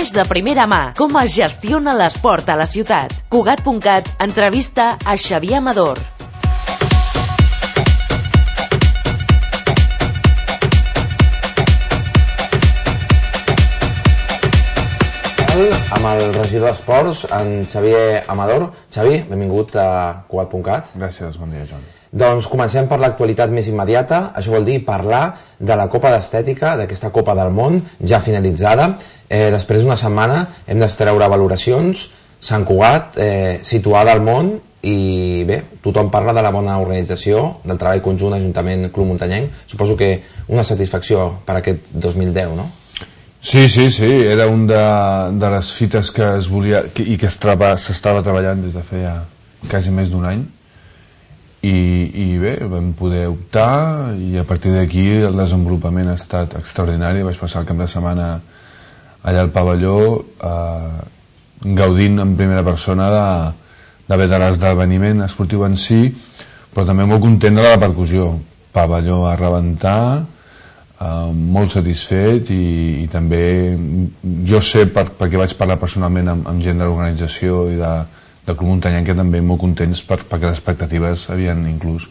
Coneix de primera mà com es gestiona l'esport a la ciutat. Cugat.cat entrevista a Xavier Amador. Amb el regidor d'Esports, en Xavier Amador. Xavi, benvingut a Cugat.cat. Gràcies, bon dia, Joan. Doncs comencem per l'actualitat més immediata. Això vol dir parlar de la Copa d'Estètica, d'aquesta Copa del Món, ja finalitzada. Després d'una setmana hem d'extreure valoracions. Sant Cugat, situada al món, i bé, tothom parla de la bona organització, del treball conjunt Ajuntament-Club Muntanyenc. Suposo que una satisfacció per aquest 2010, no? Sí, era una de les fites que es volia i que s'estava treballant des de feia quasi més d'un any i bé, vam poder optar i a partir d'aquí el desenvolupament ha estat extraordinari. Vaig passar el cap de setmana allà al pavelló gaudint en primera persona de l'esdeveniment esportiu en si, però també molt content de la repercussió. Pavelló a rebentar, molt satisfet i també jo sé perquè vaig parlar personalment amb gent de l'organització i del Club Muntanyenc que també molt contents perquè les expectatives havien inclús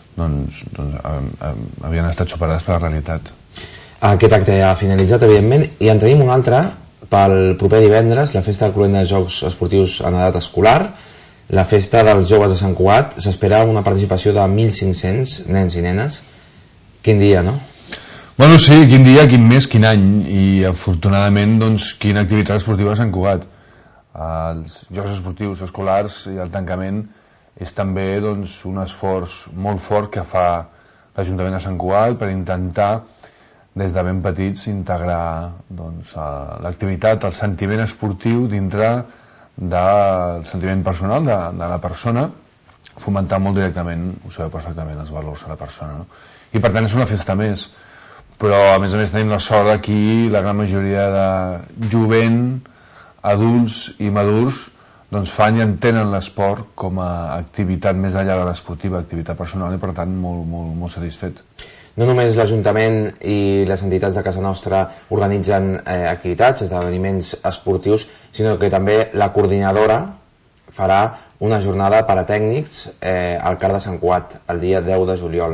havien estat superades per la realitat. Aquest acte ha finalitzat, evidentment, i en tenim un altre pel proper divendres, la festa del Club de Jocs Esportius en edat escolar, la festa dels joves de Sant Cugat. S'espera una participació de 1.500 nens i nenes. Quin dia, no? Bueno, sí, quin dia, quin mes, quin any, i afortunadament, doncs, quina activitat esportiva a Sant Cugat. Els Jocs Esportius Escolars i el tancament és també, doncs, un esforç molt fort que fa l'Ajuntament de Sant Cugat per intentar, des de ben petits, integrar doncs, l'activitat, el sentiment esportiu dintre del sentiment personal de la persona, fomentar molt directament, ho sabeu perfectament, els valors de la persona, no? I per tant és una festa més. Però a més tenim la sort d'aquí la gran majoria de jovent, adults i madurs doncs fan i entenen l'esport com a activitat més enllà de l'esportiva, activitat personal, i per tant molt satisfet. No només l'Ajuntament i les entitats de casa nostra organitzen activitats, esdeveniments esportius, sinó que també la coordinadora farà una jornada per a tècnics al CAR de Sant Cugat el dia 10 de juliol.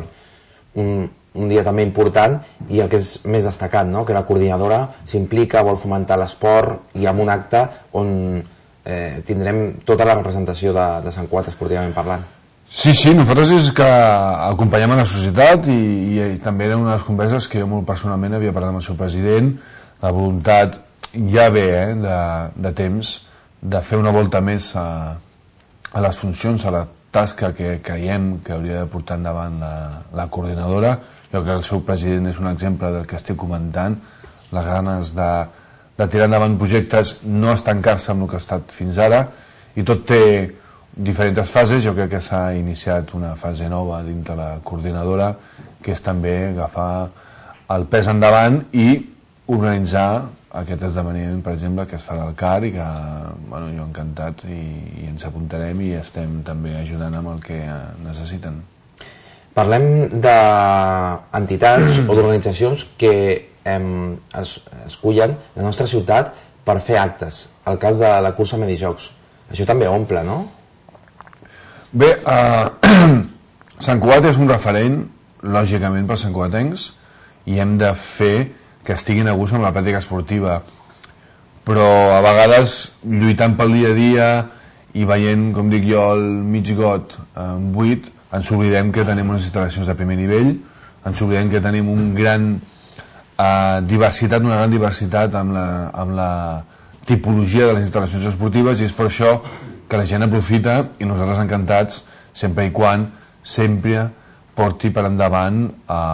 Un dia també important, i el que és més destacat, no? Que la coordinadora s'implica, vol fomentar l'esport, i amb un acte on tindrem tota la representació de Sant Cugat esportivament parlant. Sí, nosaltres és que acompanyem a la societat i també era una de les converses que jo molt personalment havia parlat amb el seu president, la voluntat ja ve de temps de fer una volta més a les funcions, a la tasca que creiem que hauria de portar endavant la coordinadora. Jo crec que el seu president és un exemple del que estic comentant, les ganes de tirar endavant projectes, no estancar-se amb el que ha estat fins ara, i tot té diferents fases. Jo crec que s'ha iniciat una fase nova dintre la coordinadora, que és també agafar el pes endavant i organitzar aquest esdeveniment, per exemple, que es farà al CAR, i que jo encantat, i ens apuntarem i estem també ajudant amb el que necessiten. Parlem d'entitats o d'organitzacions que escullen la nostra ciutat per fer actes. El cas de la cursa Medijocs. Això també omple, no? Bé, Sant Cugat és un referent, lògicament, pels santcugatencs, i hem de fer que estiguin a gust amb la pràctica esportiva, però a vegades lluitant pel dia a dia i veient, com dic jo, el mig got buit, ens oblidem que tenim unes instal·lacions de primer nivell, ens oblidem que tenim una gran diversitat amb la tipologia de les instal·lacions esportives, i és per això que la gent aprofita, i nosaltres encantats, sempre i quan sempre porti per endavant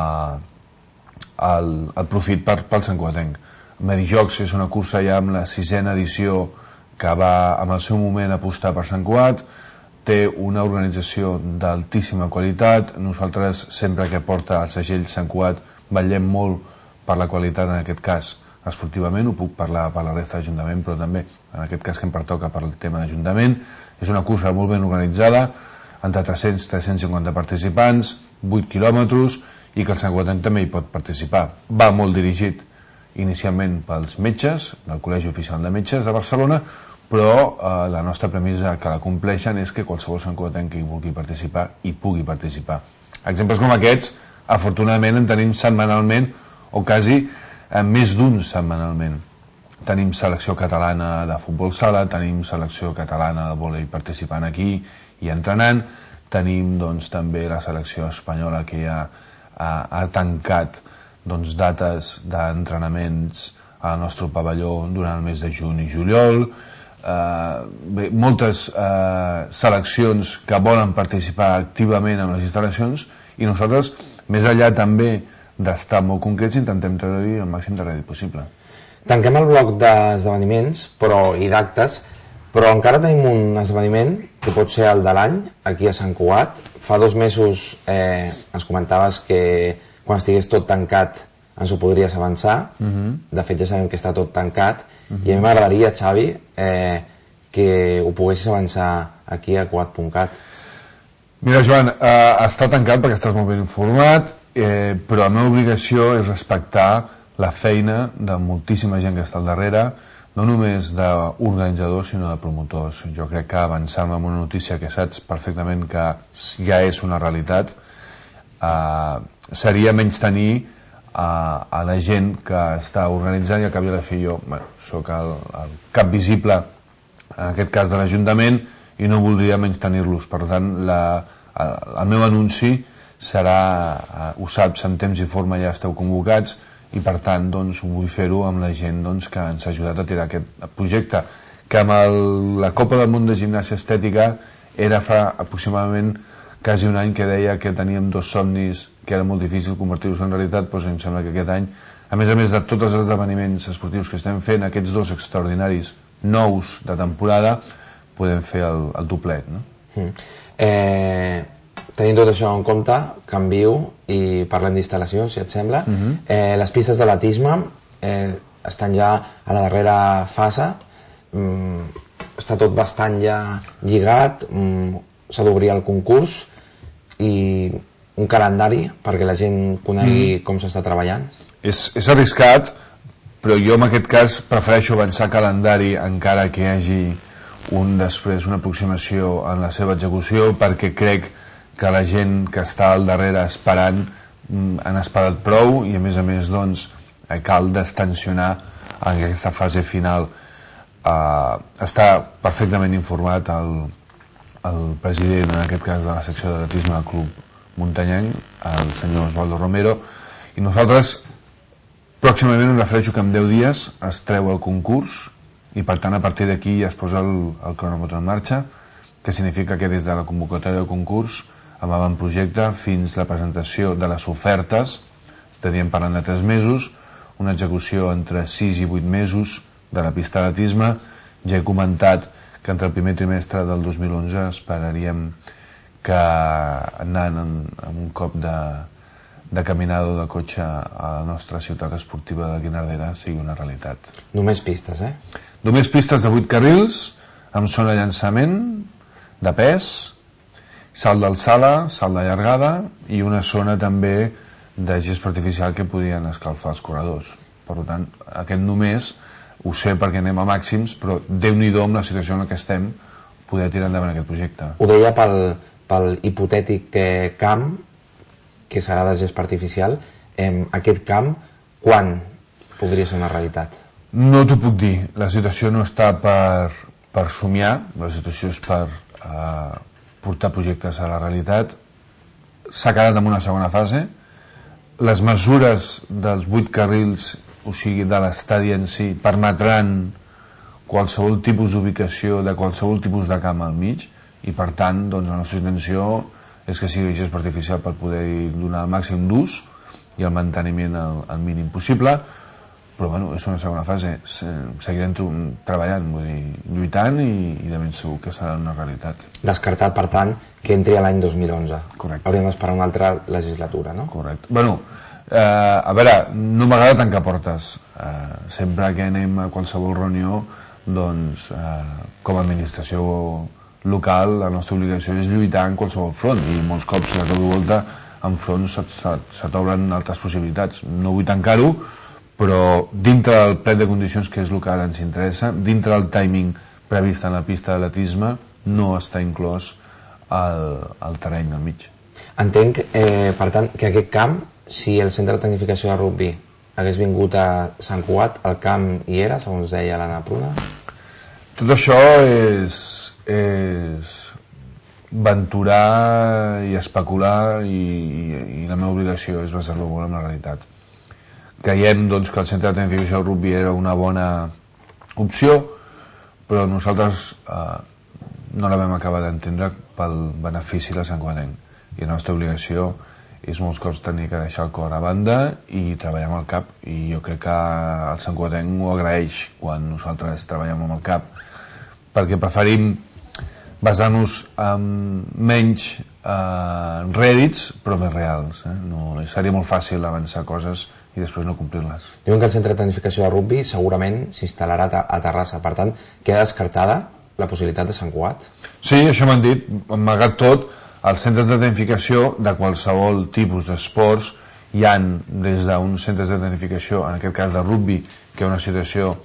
el profit pel santcugatenc. Medijocs és una cursa ja amb la 6a edició que va en el seu moment apostar per Sant Cugat, té una organització d'altíssima qualitat. Nosaltres sempre que porta el segell Sant Cugat vetllem molt per la qualitat, en aquest cas esportivament, ho puc parlar per la resta d'Ajuntament, però també en aquest cas que em pertoca per el tema d'Ajuntament. És una cursa molt ben organitzada, entre 300 i 350 participants, 8 quilòmetres, i que el santcugatenc també hi pot participar. Va molt dirigit inicialment pels metges del Col·legi Oficial de Metges de Barcelona, però la nostra premissa que la compleixen és que qualsevol santcugatenc que vulgui participar hi pugui participar. Exemples com aquests afortunadament en tenim setmanalment o quasi més d'un setmanalment. Tenim selecció catalana de futbol sala, tenim selecció catalana de vòlei participant aquí i entrenant, tenim doncs, també la selecció espanyola que ja ha tancat doncs, dates d'entrenaments al nostre pavelló durant el mes de juny i juliol. Moltes seleccions que volen participar activament en les instal·lacions i nosaltres, més enllà també d'estar molt concrets, intentem treure-hi el màxim de rèdit possible. Tanquem el bloc d'esdeveniments i d'actes, però encara tenim un esdeveniment que pot ser el de l'any aquí a Sant Cugat. Fa 2 mesos ens comentaves que quan estigués tot tancat ens ho podries avançar. De fet ja sabem que està tot tancat i a mi m'agradaria, Xavi, que ho poguessis avançar aquí a Cugat.cat. Mira, Joan, està tancat perquè estàs molt ben informat, però la meva obligació és respectar la feina de moltíssima gent que està al darrere, no només d'organitzadors sinó de promotors. Jo crec que avançar-me amb una notícia que saps perfectament que ja és una realitat seria menystenir a la gent que està organitzant, i al cap i a la fi jo soc el cap visible en aquest cas de l'Ajuntament i no voldria menystenir-los. Per tant, el meu anunci serà, ho saps, en temps i forma ja esteu convocats, i per tant doncs, vull fer-ho amb la gent doncs, que ens ha ajudat a tirar aquest projecte, que amb la Copa del Món de Gimnàsia Estètica era fa aproximadament quasi un any que deia que teníem 2 somnis que era molt difícil convertir-los en realitat. Doncs em sembla que aquest any, a més de tots els esdeveniments esportius que estem fent, aquests 2 extraordinaris nous de temporada, podem fer el doblet, no? Tenint tot això en compte, canvio i parlem d'instal·lacions, si et sembla. Les pistes d'atletisme estan ja a la darrera fase, està tot bastant ja lligat, s'ha d'obrir el concurs i un calendari perquè la gent conegui com s'està treballant. És arriscat, però jo en aquest cas prefereixo avançar calendari encara que hi hagi després una aproximació en la seva execució, perquè crec que la gent que està al darrere esperant han esperat prou, i a més doncs cal destensionar en aquesta fase final. Està perfectament informat el president, en aquest cas de la secció d'atletisme del Club Muntanyenc, el senyor Osvaldo Romero, i nosaltres pròximament em refereixo que en 10 dies es treu el concurs i per tant a partir d'aquí ja es posa el cronòmetre en marxa, que significa que des de la convocatòria del concurs amb l'avantprojecte fins la presentació de les ofertes estaríem parlant de 3 mesos, una execució entre 6 i 8 mesos de la pista d'atletisme. Ja he comentat que entre el primer trimestre del 2011 esperaríem que anant amb un cop de caminada de cotxe a la nostra ciutat esportiva de Guinardera sigui una realitat. Només pistes, Només pistes de 8 carrils, amb zona de llançament, de pes, salt d'alçada, salt de llargada i una zona també de gespa artificial que podrien escalfar els corredors. Per tant, aquest només ho sé perquè anem a màxims, però Déu-n'hi-do amb la situació en la que estem poder tirar endavant aquest projecte. Ho deia pel hipotètic camp que serà de gespa artificial. Aquest camp, quan podria ser una realitat? No t'ho puc dir. La situació no està per somiar, la situació és per portar projectes a la realitat. S'ha quedat en una segona fase. Les mesures dels 8 carrils, o sigui de l'estadi en si, permetran qualsevol tipus d'ubicació de qualsevol tipus de camp al mig, i per tant doncs, la nostra intenció és que sigui gespa artificial per poder donar el màxim d'ús i el manteniment al mínim possible, però bueno, és una segona fase. Seguirem treballant, vull dir, lluitant, i de ben segur que serà una realitat. Descartat, per tant, que entri a l'any 2011. Correcte. Hauríem d'esperar una altra legislatura, no? Correcte. Bueno, a veure, no m'agrada tancar portes. Sempre que anem a qualsevol reunió, doncs, com a administració local, la nostra obligació és lluitar en qualsevol front, i molts cops de cop i volta en fronts se t'obren altres possibilitats. No vull tancar-ho, però dintre del plec de condicions, que és el que ara ens interessa, dintre del timing previst en la pista d'atletisme, no està inclòs el terreny al mig. Entenc, per tant, que aquest camp, si el centre de tecnificació de rugby hagués vingut a Sant Cugat, el camp hi era, segons deia l'Anna Pruna? Tot això és venturar i especular, i la meva obligació és basar-lo molt en la realitat. Creiem, doncs, que el centre de tecnificació del rugby era una bona opció, però nosaltres no la vam acabar d'entendre pel benefici de Sant Cugatenc, i la nostra obligació és molts cops tenir que deixar el cor a banda i treballar amb el cap, i jo crec que el Sant Cugatenc ho agraeix quan nosaltres treballem amb el cap, perquè preferim basar-nos en menys rèdits però més reals, No, seria molt fàcil avançar coses i després no complir-les. Diuen que el centre de tecnificació de rugby segurament s'instal·larà a Terrassa, per tant, queda descartada la possibilitat de Sant Cugat? Sí, això m'han dit, malgrat tot, els centres de tecnificació de qualsevol tipus d'esports hi han des d'uns centres de tecnificació, en aquest cas de rugby, que hi ha una situació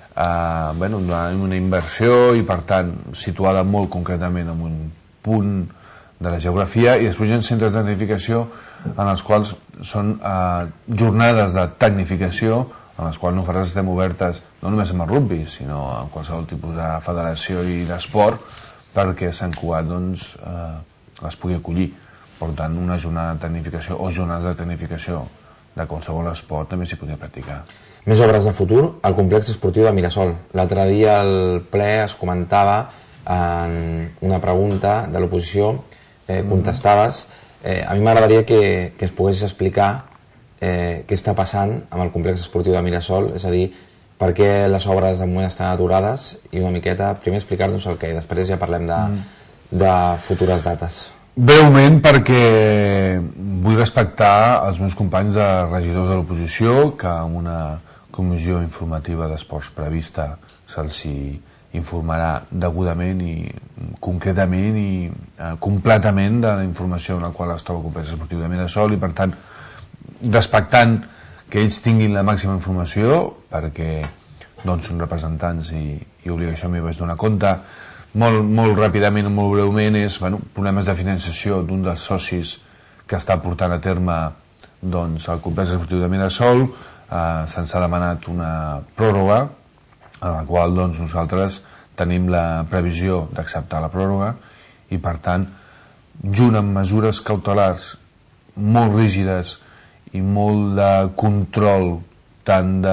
una inversió i per tant situada molt concretament en un punt de la geografia, i després hi ha centres de tecnificació en els quals són jornades de tecnificació en les quals nosaltres estem obertes no només amb el rugby, sinó en qualsevol tipus de federació i d'esport, perquè Sant Cugat les pugui acollir. Per tant, una jornada de tecnificació o jornades de tecnificació de qualsevol esport també s'hi podria practicar. Més obres de futur, el complex esportiu de Mirasol. L'altre dia al ple es comentava en una pregunta de l'oposició, contestaves. A mi m'agradaria que es poguessis explicar què està passant amb el complex esportiu de Mirasol, és a dir, per què les obres de moment estan aturades, i una miqueta, primer explicar-nos el què, i després ja parlem de futures dates. Breument, perquè vull respectar els meus companys de regidors de l'oposició, que amb una comissió informativa d'esports prevista se'ls informarà degudament i concretament i completament de la informació en la qual es troba el complex esportiu de Mirasol, i per tant respectant que ells tinguin la màxima informació, perquè doncs són representants i obligació meva és donar compte. Molt ràpidament, molt breument, és problemes de finançació d'un dels socis que està portant a terme el complex esportiu de Mirasol. Se'ns ha demanat una pròrroga en la qual nosaltres tenim la previsió d'acceptar la pròrroga, i per tant, junt amb mesures cautelars molt rígides i molt de control tant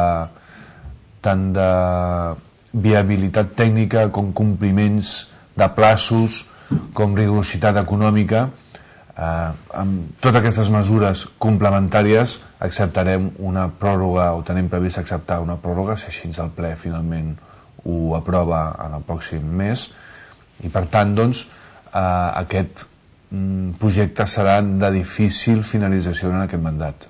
de viabilitat tècnica com compliments de plaços com rigorositat econòmica, amb totes aquestes mesures complementàries acceptarem una pròrroga, o tenim previst acceptar una pròrroga si així el ple finalment ho aprova en el pròxim mes, i per tant aquest projecte serà de difícil finalització en aquest mandat,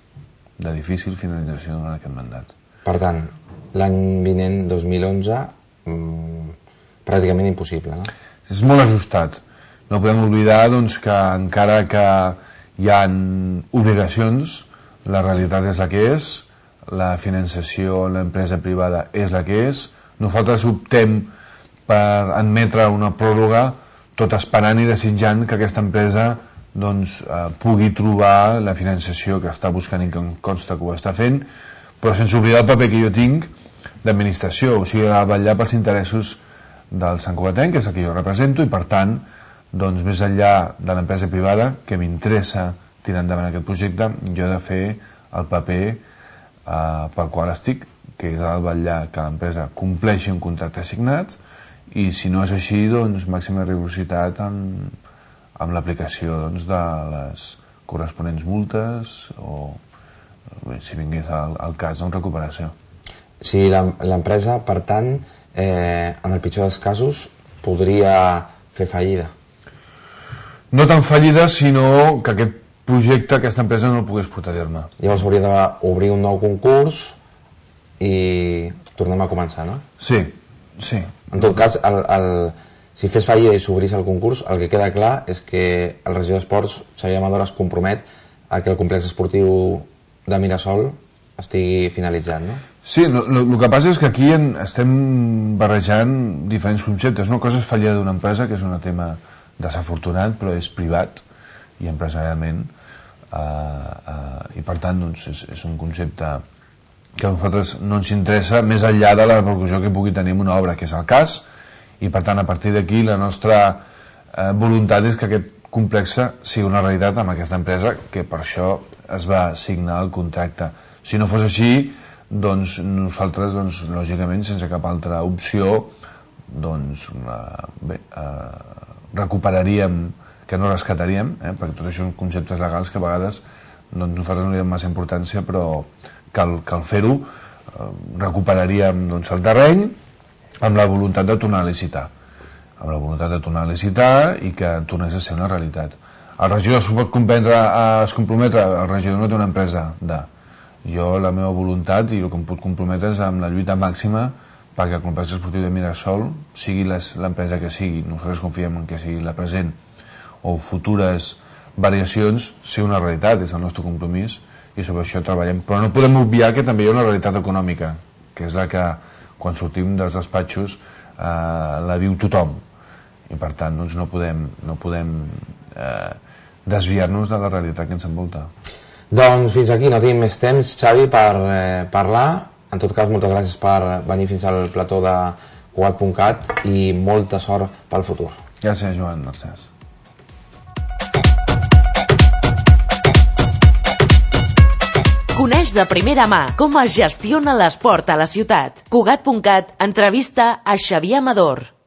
Per tant, l'any vinent, 2011, pràcticament impossible, no? És molt ajustat. No podem oblidar que encara que hi ha obligacions, la realitat és la que és, la finançació en l'empresa privada és la que és. Nosaltres optem per admetre una pròrroga tot esperant i desitjant que aquesta empresa pugui trobar la finançació que està buscant, i que em consta que ho està fent, però sense oblidar el paper que jo tinc d'administració, o sigui, a vetllar pels interessos del Sant Cugatenc, que és el que jo represento, i per tant, més enllà de l'empresa privada, que m'interessa tirar endavant aquest projecte, jo he de fer el paper pel qual estic, que és el vetllar que l'empresa compleixi un contracte assignat, i si no és així, màxima rigorositat amb l'aplicació de les corresponents multes, o si vingués el cas, recuperació. Si l'empresa, per tant, en el pitjor dels casos, podria fer fallida? No tan fallida, sinó que aquest projecte, aquesta empresa no el pogués portar a terme. Llavors hauria d'obrir un nou concurs i tornem a començar, no? Sí. En tot cas, si fes fallida i s'obrís el concurs, el que queda clar és que el regidor d'Esports, Xavier Amador, es compromet a que el complex esportiu de Mirasol estigui finalitzat, no? Sí, el que passa és que aquí estem barrejant diferents conceptes. Una cosa és fallida d'una empresa, que és un tema desafortunat, però és privat i empresarialment, i per tant doncs, és un concepte que a nosaltres no ens interessa més enllà de la repercussió que pugui tenir una obra, que és el cas, i per tant a partir d'aquí la nostra voluntat és que aquest complex sigui una realitat amb aquesta empresa, que per això es va signar el contracte. Si no fos així, doncs nosaltres, doncs, lògicament, sense cap altra opció, doncs, recuperaríem, que no rescataríem, perquè tot això són conceptes legals que a vegades doncs, nosaltres no li donem massa importància, però cal fer-ho. Recuperaríem doncs, el terreny amb la voluntat de tornar a licitar. Amb la voluntat de tornar a licitar i que tornés a ser una realitat. El regidor s'ho pot es comprometre, el regidor no té una empresa Jo, la meva voluntat i el que em puc comprometre és amb la lluita màxima perquè el complex esportiu de Mirasol, sigui l'empresa que sigui, nosaltres confiem en que sigui la present o futures variacions, sigui una realitat, és el nostre compromís i sobre això treballem. Però no podem obviar que també hi ha una realitat econòmica, que és la que quan sortim dels despatxos la viu tothom, i per tant doncs, no podem desviar-nos de la realitat que ens envolta. Doncs fins aquí, no tenim més temps, Xavi, per parlar. En tot cas, moltes gràcies per venir fins al plató de Cugat.cat i molta sort pel futur. Gràcies, Joan, Mercès. Coneix de primera mà com es gestiona l'esport a la ciutat. Cugat.cat entrevista a Xavier Amador.